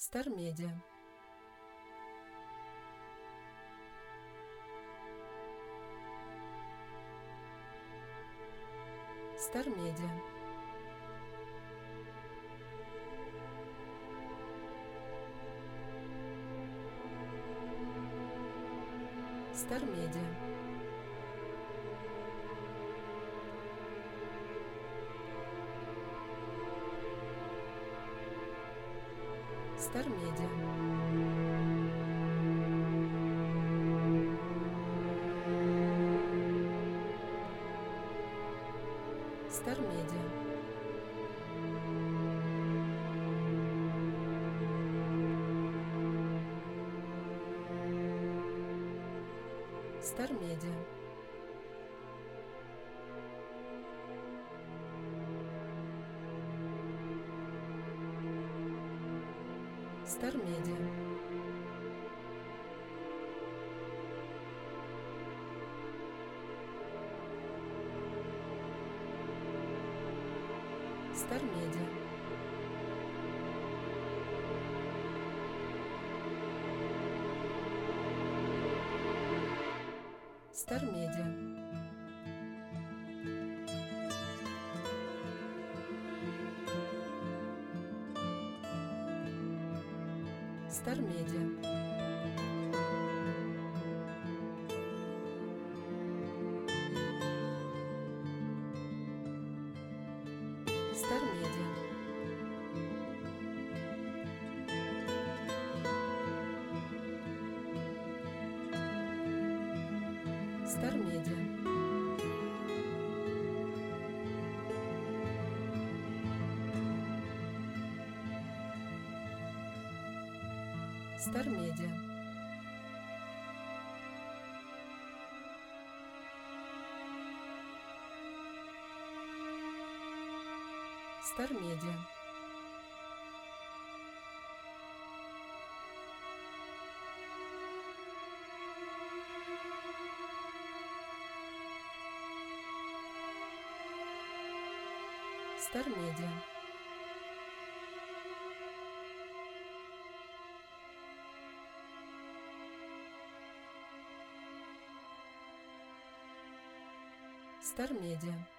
Стар Медиа. Стар Медиа. Стар Медиа. Стар Медиа. Стар Медиа. Стар Медиа. Стар Медиа. Стар Медиа. Стар Медиа. Стар Медиа. Стар Медиа. Стар Медиа. Стар Медиа. Стар Медиа. Стар Медиа. Стар Медиа.